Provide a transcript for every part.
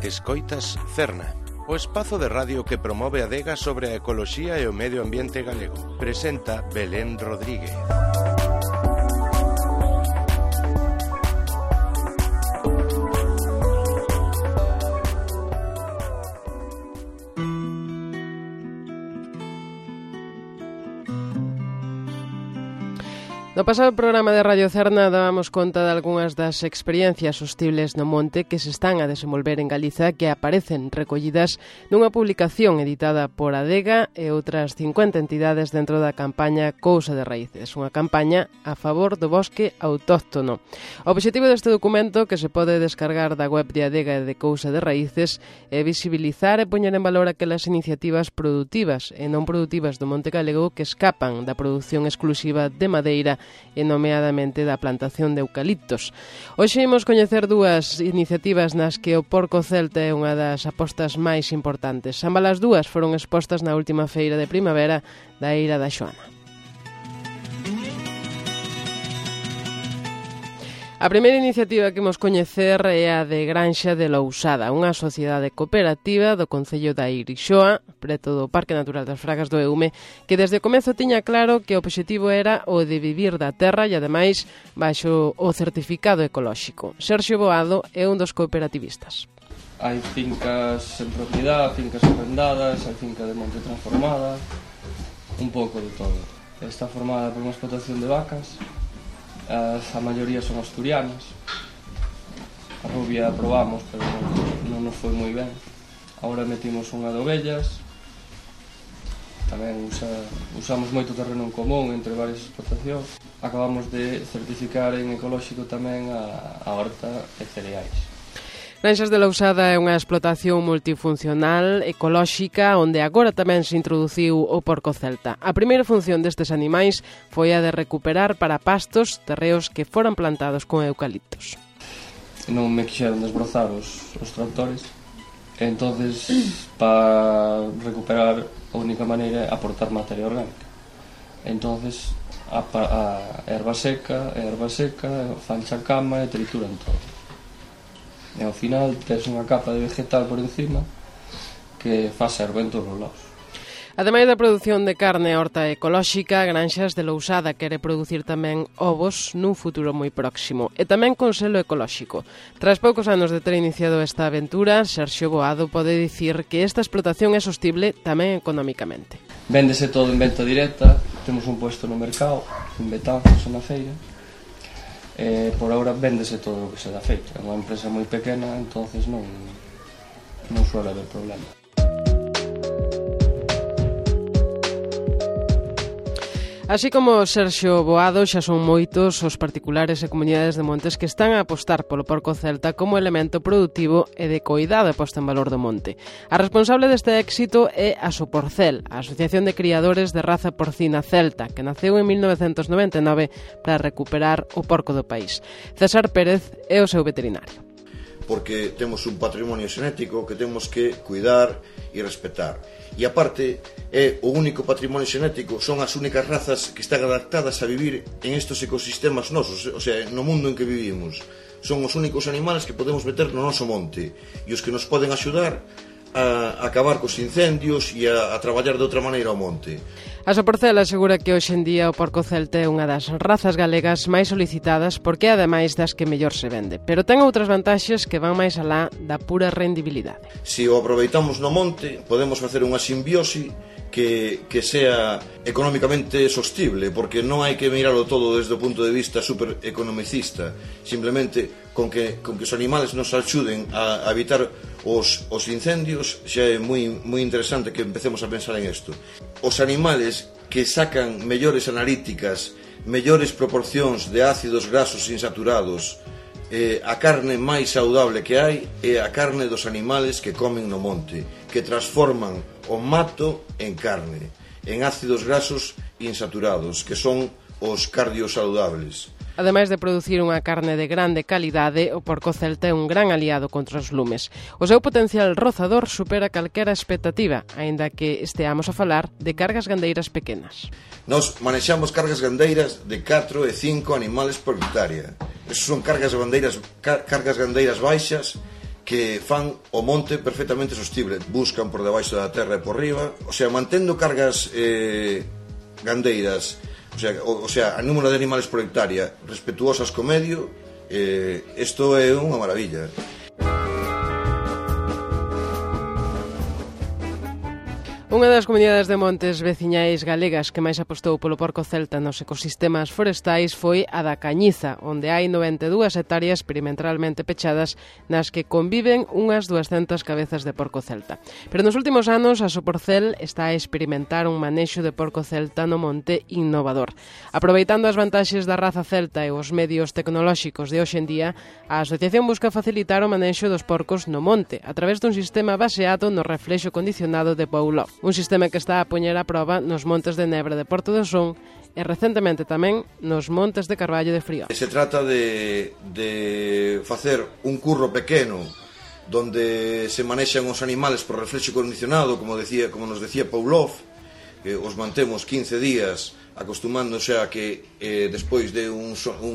Escoitas Cerna, o espazo de radio que promove a adega sobre a ecoloxía e o medio ambiente galego. Presenta Belén Rodríguez. No pasado programa de Radio Cerna dábamos conta de algunhas das experiencias sostibles no monte que se están a desenvolver en Galiza, que aparecen recollidas nunha publicación editada por Adega e outras 50 entidades dentro da campaña Cousa de Raíces, unha campaña a favor do bosque autóctono. O obxectivo deste documento, que se pode descargar da web de Adega e de Cousa de Raíces, é visibilizar e poñer en valor aquelas iniciativas produtivas e non produtivas do monte galego que escapan da produción exclusiva de madeira e nomeadamente da plantación de eucaliptos. Hoxe imos coñecer dúas iniciativas nas que o porco celta é unha das apostas máis importantes. Ambas as dúas foron expostas na última feira de primavera da Eira da Xoana. A primeira iniciativa que imos coñecer é a de Granxa de Lousada, unha sociedade cooperativa do concello da Irixoa, preto do Parque Natural das Fragas do Eume, que desde o comezo tiña claro que o obxectivo era o de vivir da terra e, ademais, baixo o certificado ecolóxico. Sergio Boado é un dos cooperativistas. Hai fincas en propiedade, fincas arrendadas, hai finca de monte transformada, un pouco de todo. Está formada por unha explotación de vacas. A maioría son asturianas. A rubia probamos, pero non nos foi moi ben. Agora metimos unha de ovellas. Tamén usamos moito terreno en común entre varias explotacións. Acabamos de certificar en ecolóxico tamén a horta e cereais. Granxas de Lousada é unha explotación multifuncional, ecolóxica, onde agora tamén se introduciu o porco celta. A primeira función destes animais foi a de recuperar para pastos terreos que foran plantados con eucaliptos. Non me quixeron desbrozar os tractores, entonces para recuperar a única maneira é aportar materia orgánica. Entonces a erva seca, fanchan cama e trituran todo. E ao final tes unha capa de vegetal por encima que fa servo en todos os lados. Ademais da produción de carne e horta ecolóxica, Granxas de Lousada quere producir tamén ovos nun futuro moi próximo e tamén con selo ecolóxico. Tras poucos anos de ter iniciado esta aventura, Sergio Boado pode dicir que esta explotación é sostible tamén económicamente. Véndese todo en venta directa, temos un puesto no mercado, en Betanzos, na feira. Por ahora véndese todo o que se dá feito. É unha empresa moi pequena, entonces non suele haber problema. Así como Sergio Boado, xa son moitos os particulares e comunidades de montes que están a apostar polo porco celta como elemento produtivo e de coidado e posta en valor do monte. A responsable deste éxito é a Soporcel, a Asociación de Criadores de Raza Porcina Celta, que naceu en 1999 para recuperar o porco do país. César Pérez é o seu veterinario. Porque temos un patrimonio xenético que temos que cuidar e respetar. E aparte, é o único patrimonio xenético, son as únicas razas que están adaptadas a vivir en estos ecosistemas nosos, o sea, no mundo en que vivimos. Son os únicos animales que podemos meter no noso monte e os que nos poden axudar a acabar cos incendios e a traballar de outra maneira ao monte. A Soporcel asegura que hoxe en día o porco celta é unha das razas galegas máis solicitadas porque é ademais das que mellor se vende, pero ten outras vantaxes que van máis alá da pura rendibilidade. Se o aproveitamos no monte, podemos facer unha simbiose que sea económicamente sostible, porque non hai que mirarlo todo desde o punto de vista super economicista, simplemente con que os animales nos axuden a evitar os incendios, xa é moi interesante que empecemos a pensar en isto. Os animales que sacan mellores analíticas, mellores proporcións de ácidos grasos insaturados, a carne máis saudable que hai é a carne dos animales que comen no monte, que transforman o mato en carne, en ácidos grasos insaturados, que son os cardiosaludables. Ademais de producir unha carne de grande calidade, o porco celta é un gran aliado contra os lumes. O seu potencial rozador supera calquera expectativa, aínda que esteamos a falar de cargas gandeiras pequenas. Nos manexamos cargas gandeiras de 4 e 5 animales por hectárea. Esas son cargas gandeiras baixas que fan o monte perfectamente sostible, buscan por debaixo da terra e por riba, o sea, mantendo cargas gandeiras, o sea, a número de animales por hectárea respetuosas co medio, isto é unha maravilla. Unha das comunidades de montes veciñais galegas que máis apostou polo porco celta nos ecosistemas forestais foi a da Cañiza, onde hai 92 hectáreas perimetralmente pechadas nas que conviven unhas 200 cabezas de porco celta. Pero nos últimos anos a Soporcel está a experimentar un manexo de porco celta no monte innovador. Aproveitando as vantaxes da raza celta e os medios tecnolóxicos de hoxe en día, a asociación busca facilitar o manexo dos porcos no monte a través dun sistema baseado no reflexo condicionado de Pavlov. Un sistema que está a poñer a proba nos montes de Nebra de Porto de Son e recentemente tamén nos montes de Carballo de Friol. Se trata de facer un curro pequeno donde se manexan os animales por reflexo condicionado, como nos decía Pavlov, que os mantemos 15 días acostumándose a que despois de un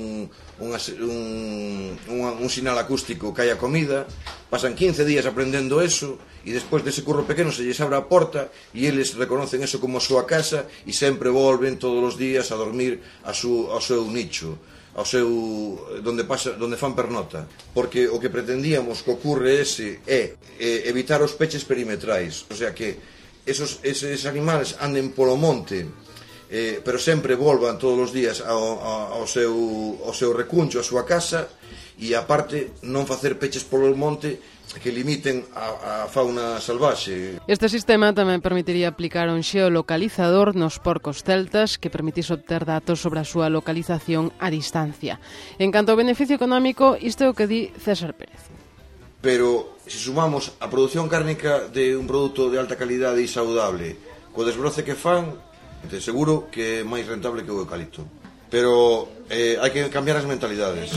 sinal acústico caia comida, pasan 15 días aprendendo eso e despois dese curro pequeno se lles abre a porta e eles reconocen eso como a súa casa e sempre volven todos os días a dormir ao seu nicho, ao seu donde fan pernota, porque o que pretendíamos co curre ese é evitar os peches perimetrais, o sea que esos animales anden polo monte, pero sempre volvan todos os días ao seu recuncho, a súa casa, e aparte non facer peches polo monte que limiten a fauna salvaxe. Este sistema tamén permitiría aplicar un xeolocalizador nos porcos celtas que permitise obter datos sobre a súa localización a distancia. En canto ao beneficio económico, isto é o que di César Pérez. Pero se sumamos a produción cárnica de un produto de alta calidade e saudable co desbroce que fan, seguro que é máis rentable que o eucalipto. Pero hai que cambiar as mentalidades.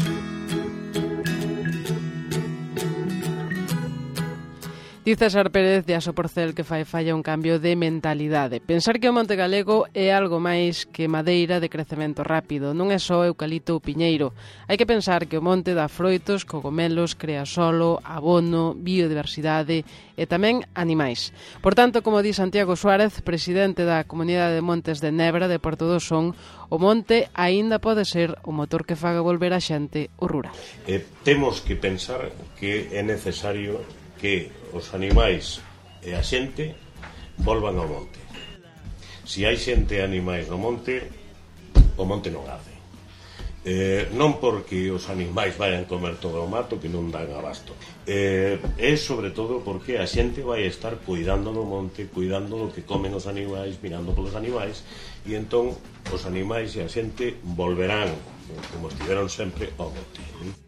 Di César Pérez de Asoporcel que fai falla un cambio de mentalidade. Pensar que o monte galego é algo máis que madeira de crecemento rápido, non é só eucalipto ou piñeiro. Hai que pensar que o monte dá froitos, cogomelos, crea solo, abono, biodiversidade e tamén animais. Por tanto, como di Santiago Suárez, presidente da Comunidade de Montes de Nebra de Porto do Son, o monte aínda pode ser o motor que faga volver a xente o rural. Temos que pensar que é necesario que os animais e a xente volvan ao monte. Se hai xente e animais no monte, o monte non arde. Non porque os animais vayan comer todo o mato que non dan abasto. É sobre todo porque a xente vai estar cuidando do monte, cuidando do que comen os animais, mirando polos animais, e entón os animais e a xente volverán, como estiveron sempre, ao monte.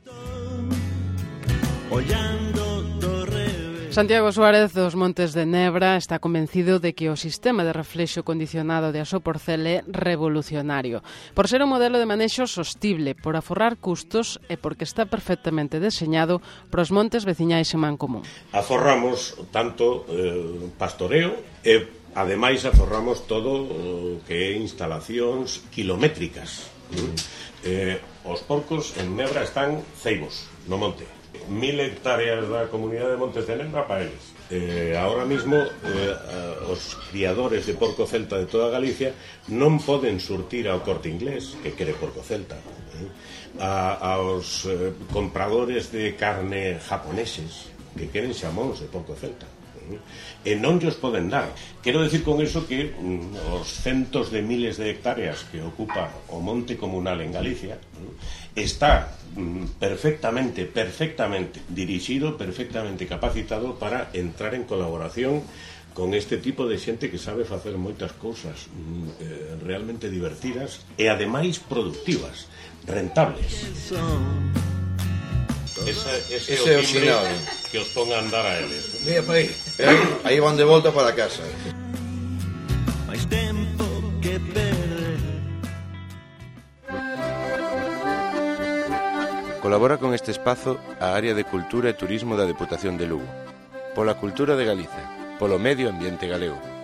Santiago Suárez dos Montes de Nebra está convencido de que o sistema de reflexo condicionado de Asoporcel é revolucionario, por ser un modelo de manexo sostible, por aforrar custos e porque está perfectamente deseñado para os montes veciñais en mancomún. Aforramos tanto pastoreo e ademais aforramos todo o que é instalacións kilométricas. Os porcos en Nebra están ceibos no monte. 1000 hectáreas da comunidade de Montes de Nebra para eles. Ahora mismo os criadores de porco celta de toda Galicia non poden surtir ao Corte Inglés que quere porco celta, aos compradores de carne japoneses que queren xamóns de porco celta, e non llos poden dar. Quero decir con eso que os centos de miles de hectáreas que ocupa o monte comunal en Galicia está perfectamente dirixido, perfectamente capacitado para entrar en colaboración con este tipo de xente que sabe facer moitas cousas realmente divertidas e ademais productivas, rentables. Ese é o timbre que os ponga a andar a eles. Mira para aí. Aí van de volta para casa. Mais tempo que perder. Colabora con este espazo a Área de Cultura e Turismo da Deputación de Lugo. Pola cultura de Galiza, polo medio ambiente galego.